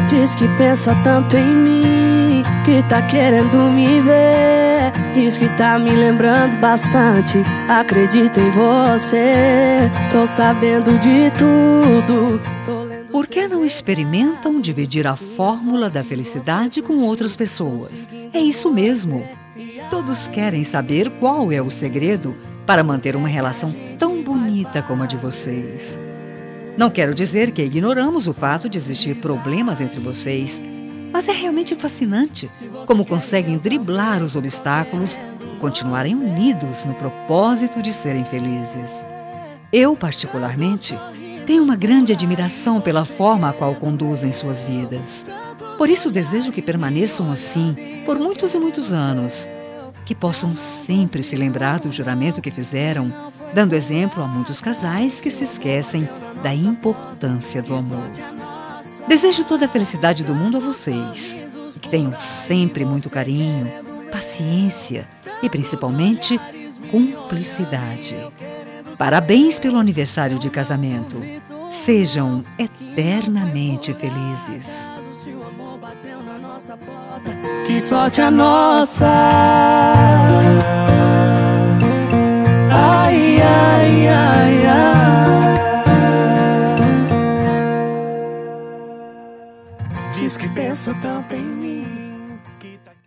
Diz que pensa tanto em mim, que tá querendo me ver. Diz que tá me lembrando bastante, acredito em você. Tô sabendo de tudo. Por que não experimentam dividir a fórmula da felicidade com outras pessoas? É isso mesmo. Todos querem saber qual é o segredo para manter uma relação tão bonita como a de vocês. Não quero dizer que ignoramos o fato de existir problemas entre vocês, mas é realmente fascinante como conseguem driblar os obstáculos e continuarem unidos no propósito de serem felizes. Eu, particularmente, tenho uma grande admiração pela forma a qual conduzem suas vidas. Por isso desejo que permaneçam assim por muitos e muitos anos, que possam sempre se lembrar do juramento que fizeram, dando exemplo a muitos casais que se esquecem da importância do amor. Desejo toda a felicidade do mundo a vocês, e que tenham sempre muito carinho, paciência e, principalmente, cumplicidade. Parabéns pelo aniversário de casamento. Sejam eternamente felizes. Que sorte a nossa. Ai, ai, ai, ai. Diz que pensa tanto em mim.